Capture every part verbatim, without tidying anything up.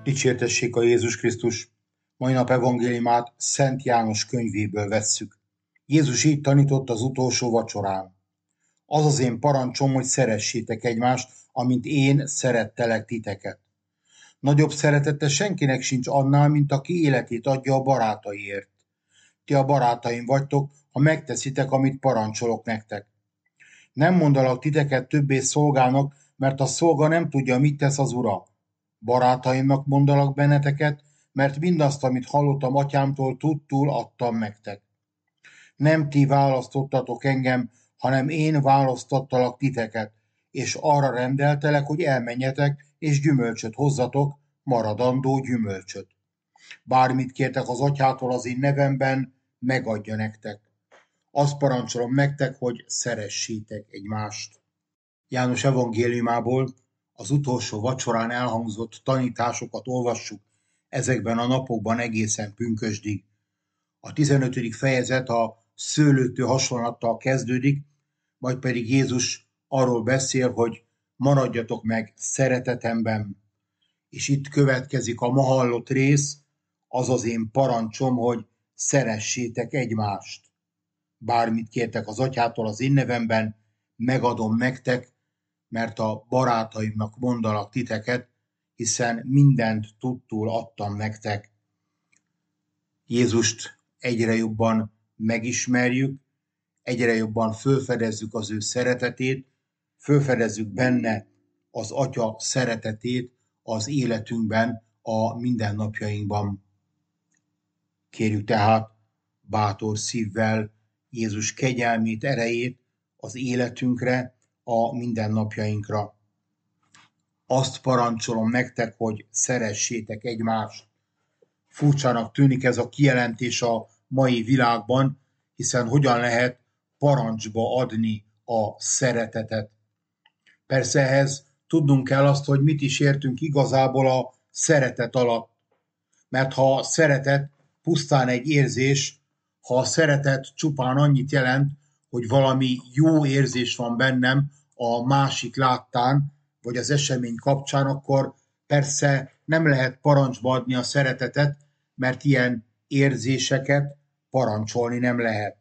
Dicsértessék a Jézus Krisztus! Mai nap evangéliumát Szent János könyvéből vesszük. Jézus így tanított az utolsó vacsorán. Az az én parancsom, hogy szeressétek egymást, amint én szerettelek titeket. Nagyobb szeretete senkinek sincs annál, mint aki életét adja a barátaiért. Ti a barátaim vagytok, ha megteszitek, amit parancsolok nektek. Nem mondalak titeket többé szolgának, mert a szolga nem tudja, mit tesz az ura. Barátaimnak mondalak benneteket, mert mindazt, amit hallottam atyámtól, tudtul adtam nektek. Nem ti választottatok engem, hanem én választottalak titeket, és arra rendeltelek, hogy elmenjetek, és gyümölcsöt hozzatok, maradandó gyümölcsöt. Bármit kértek az atyától az én nevemben, megadja nektek. Azt parancsolom nektek, hogy szeressétek egymást. János evangéliumából az utolsó vacsorán elhangzott tanításokat olvassuk ezekben a napokban egészen pünkösdig. A tizenötödik fejezet a szőlőtő hasonlattal kezdődik, majd pedig Jézus arról beszél, hogy maradjatok meg szeretetemben. És itt következik a ma hallott rész, az az én parancsom, hogy szeressétek egymást. Bármit kértek az atyától az én nevemben, megadom nektek, mert a barátaimnak mondalak titeket, hiszen mindent tudtul adtam nektek. Jézust egyre jobban megismerjük, egyre jobban fölfedezzük az ő szeretetét, fölfedezzük benne az Atya szeretetét az életünkben, a mindennapjainkban. Kérjük tehát bátor szívvel Jézus kegyelmét, erejét az életünkre, a mindennapjainkra. Azt parancsolom nektek, hogy szeressétek egymást. Furcsának tűnik ez a kijelentés a mai világban, hiszen hogyan lehet parancsba adni a szeretetet. Persze ehhez tudnunk kell azt, hogy mit is értünk igazából a szeretet alatt. Mert ha a szeretet pusztán egy érzés, ha a szeretet csupán annyit jelent, hogy valami jó érzés van bennem a másik láttán, vagy az esemény kapcsán, akkor persze nem lehet parancsba adni a szeretetet, mert ilyen érzéseket parancsolni nem lehet.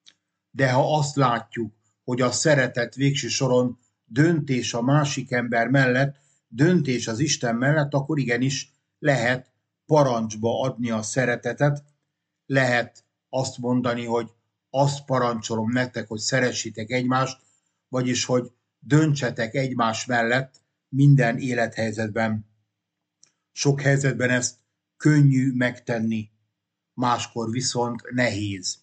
De ha azt látjuk, hogy a szeretet végső soron döntés a másik ember mellett, döntés az Isten mellett, akkor igenis lehet parancsba adni a szeretetet, lehet azt mondani, hogy azt parancsolom nektek, hogy szeressétek egymást, vagyis, hogy döntsetek egymás mellett minden élethelyzetben. Sok helyzetben ezt könnyű megtenni, máskor viszont nehéz.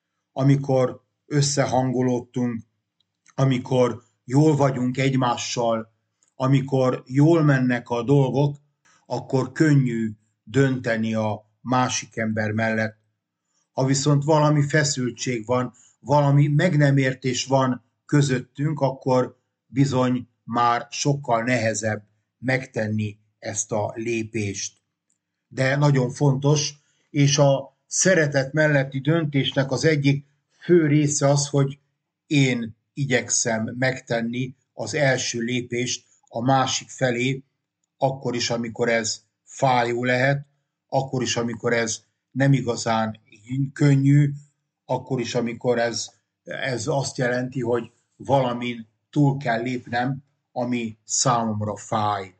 Amikor összehangolódtunk, amikor jól vagyunk egymással, amikor jól mennek a dolgok, akkor könnyű dönteni a másik ember mellett. Ha viszont valami feszültség van, valami meg nem értés van közöttünk, akkor bizony már sokkal nehezebb megtenni ezt a lépést. De nagyon fontos, és a szeretet melletti döntésnek az egyik fő része az, hogy én igyekszem megtenni az első lépést a másik felé, akkor is, amikor ez fájó lehet, akkor is, amikor ez nem igazán könnyű, akkor is, amikor ez, ez azt jelenti, hogy valamin túl kell lépnem, ami számomra fáj.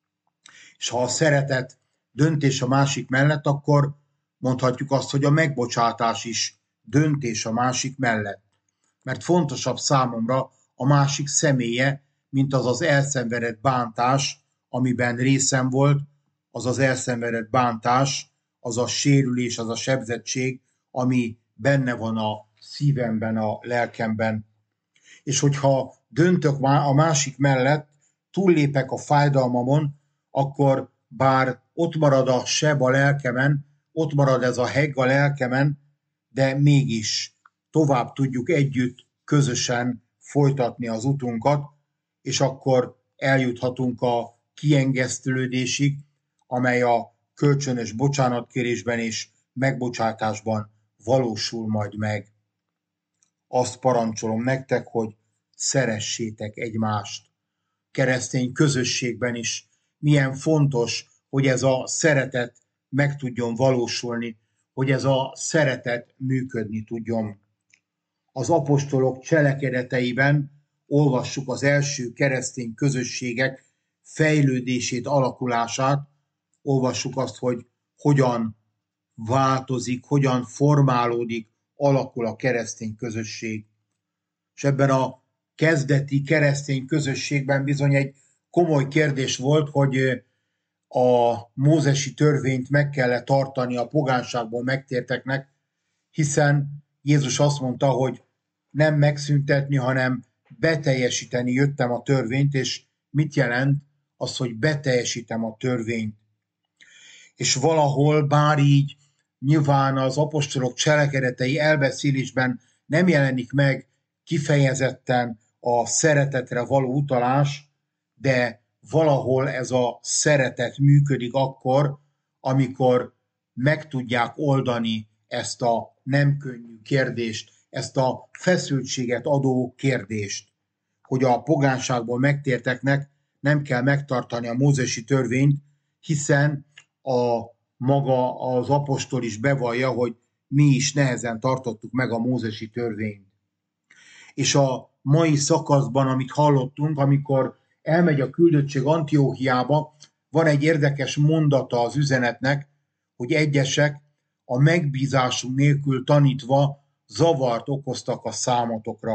És ha a szeretet döntés a másik mellett, akkor mondhatjuk azt, hogy a megbocsátás is döntés a másik mellett. Mert fontosabb számomra a másik személye, mint az az elszenvedett bántás, amiben részem volt, az az elszenvedett bántás, az a sérülés, az a sebzettség, ami benne van a szívemben, a lelkemben. És hogyha döntök a másik mellett, túllépek a fájdalmamon, akkor bár ott marad a seb a lelkemen, ott marad ez a hegg a lelkemen, de mégis tovább tudjuk együtt, közösen folytatni az utunkat, és akkor eljuthatunk a kiengesztülődésig, amely a kölcsönös bocsánatkérésben és megbocsátásban valósul majd meg. Azt parancsolom nektek, hogy szeressétek egymást. Keresztény közösségben is milyen fontos, hogy ez a szeretet meg tudjon valósulni, hogy ez a szeretet működni tudjon. Az apostolok cselekedeteiben olvassuk az első keresztény közösségek fejlődését, alakulását, olvassuk azt, hogy hogyan változik, hogyan formálódik, alakul a keresztény közösség. És ebben a kezdeti keresztény közösségben bizony egy komoly kérdés volt, hogy a mózesi törvényt meg kellett tartani a pogánságból megtérteknek, hiszen Jézus azt mondta, hogy nem megszüntetni, hanem beteljesíteni jöttem a törvényt, és mit jelent az, hogy beteljesítem a törvényt. És valahol, bár így nyilván az apostolok cselekedetei elbeszélésben nem jelenik meg kifejezetten a szeretetre való utalás, de valahol ez a szeretet működik akkor, amikor meg tudják oldani ezt a nem könnyű kérdést, ezt a feszültséget adó kérdést, hogy a pogánságból megtérteknek nem kell megtartani a mózesi törvényt, hiszen a maga az apostol is bevallja, hogy mi is nehezen tartottuk meg a mózesi törvényt. És a mai szakaszban, amit hallottunk, amikor elmegy a küldöttség Antióchiába, van egy érdekes mondata az üzenetnek, hogy egyesek a megbízásunk nélkül tanítva zavart okoztak a számotokra.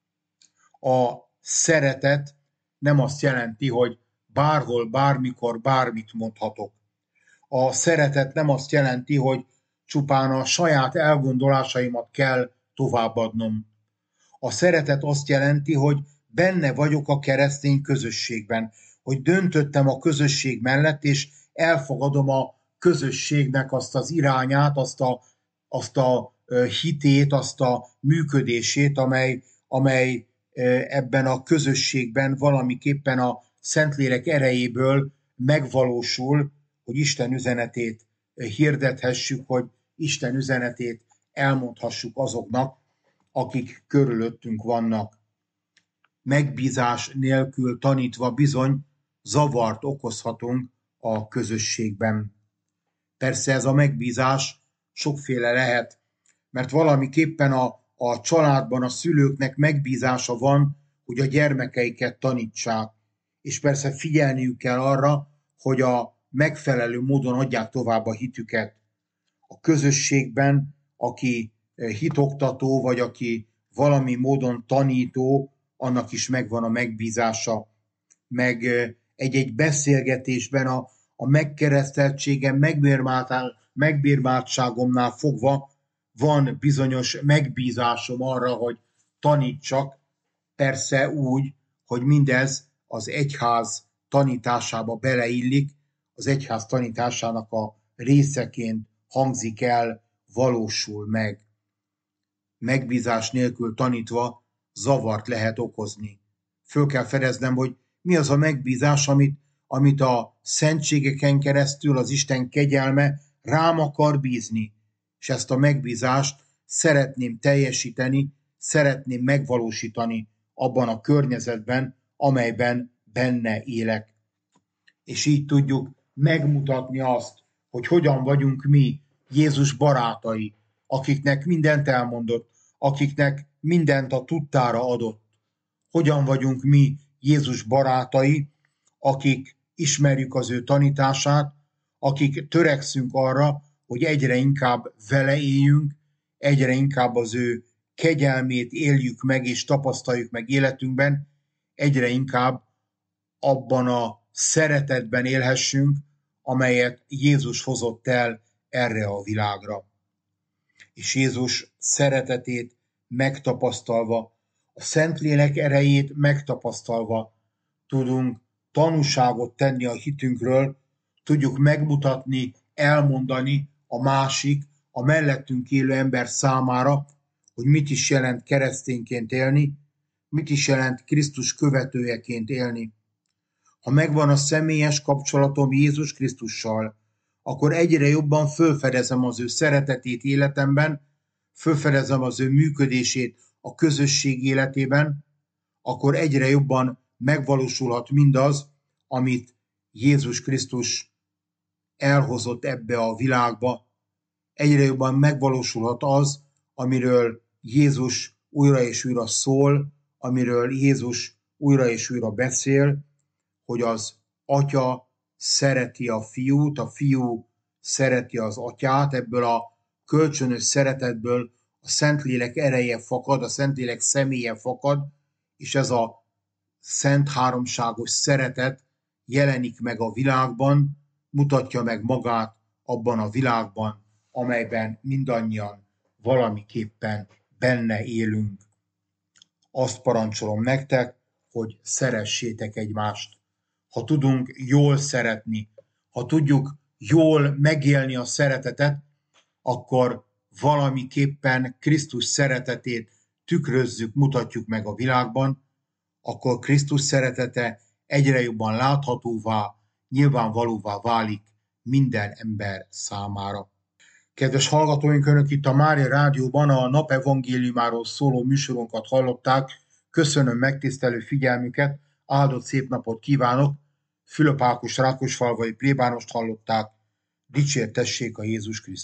A szeretet nem azt jelenti, hogy bárhol, bármikor, bármit mondhatok. A szeretet nem azt jelenti, hogy csupán a saját elgondolásaimat kell továbbadnom. A szeretet azt jelenti, hogy benne vagyok a keresztény közösségben, hogy döntöttem a közösség mellett, és elfogadom a közösségnek azt az irányát, azt a, azt a hitét, azt a működését, amely, amely ebben a közösségben valamiképpen a Szentlélek erejéből megvalósul, hogy Isten üzenetét hirdethessük, hogy Isten üzenetét elmondhassuk azoknak, akik körülöttünk vannak. Megbízás nélkül tanítva bizony zavart okozhatunk a közösségben. Persze ez a megbízás sokféle lehet, mert valamiképpen a, a családban a szülőknek megbízása van, hogy a gyermekeiket tanítsák, és persze figyelniük kell arra, hogy a megfelelő módon adják tovább a hitüket. A közösségben, aki hitoktató, vagy aki valami módon tanító, annak is megvan a megbízása. Meg egy-egy beszélgetésben a, a megkereszteltségem, megbírmáltságomnál fogva van bizonyos megbízásom arra, hogy tanítsak, persze úgy, hogy mindez az egyház tanításába beleillik, az egyház tanításának a részeként hangzik el, valósul meg. Megbízás nélkül tanítva zavart lehet okozni. Föl kell fedeznem, hogy mi az a megbízás, amit, amit a szentségeken keresztül az Isten kegyelme rám akar bízni. És ezt a megbízást szeretném teljesíteni, szeretném megvalósítani abban a környezetben, amelyben benne élek. És így tudjuk megmutatni azt, hogy hogyan vagyunk mi Jézus barátai, akiknek mindent elmondott, akiknek mindent a tudtára adott. Hogyan vagyunk mi Jézus barátai, akik ismerjük az ő tanítását, akik törekszünk arra, hogy egyre inkább vele éljünk, egyre inkább az ő kegyelmét éljük meg és tapasztaljuk meg életünkben, egyre inkább abban a szeretetben élhessünk, amelyet Jézus hozott el erre a világra. És Jézus szeretetét megtapasztalva, a Szentlélek erejét megtapasztalva tudunk tanúságot tenni a hitünkről, tudjuk megmutatni, elmondani a másik, a mellettünk élő ember számára, hogy mit is jelent keresztényként élni, mit is jelent Krisztus követőjeként élni. Ha megvan a személyes kapcsolatom Jézus Krisztussal, akkor egyre jobban fölfedezem az ő szeretetét életemben, fölfedezem az ő működését a közösség életében, akkor egyre jobban megvalósulhat mindaz, amit Jézus Krisztus elhozott ebbe a világba, egyre jobban megvalósulhat az, amiről Jézus újra és újra szól, amiről Jézus újra és újra beszél, hogy az atya szereti a fiút, a fiú szereti az atyát, ebből a kölcsönös szeretetből a Szentlélek ereje fakad, a Szentlélek személye fakad, és ez a szent háromságos szeretet jelenik meg a világban, mutatja meg magát abban a világban, amelyben mindannyian valamiképpen benne élünk. Azt parancsolom nektek, hogy szeressétek egymást. Ha tudunk jól szeretni, ha tudjuk jól megélni a szeretetet, akkor valamiképpen Krisztus szeretetét tükrözzük, mutatjuk meg a világban, akkor Krisztus szeretete egyre jobban láthatóvá, nyilvánvalóvá válik minden ember számára. Kedves hallgatóink, Önök itt a Mária Rádióban a napevangéliumáról szóló műsorunkat hallották. Köszönöm megtisztelő figyelmüket, áldott szép napot kívánok. Fülöp Ákos rákosfalvai plébánost hallották. Dicsértessék a Jézus Krisztus.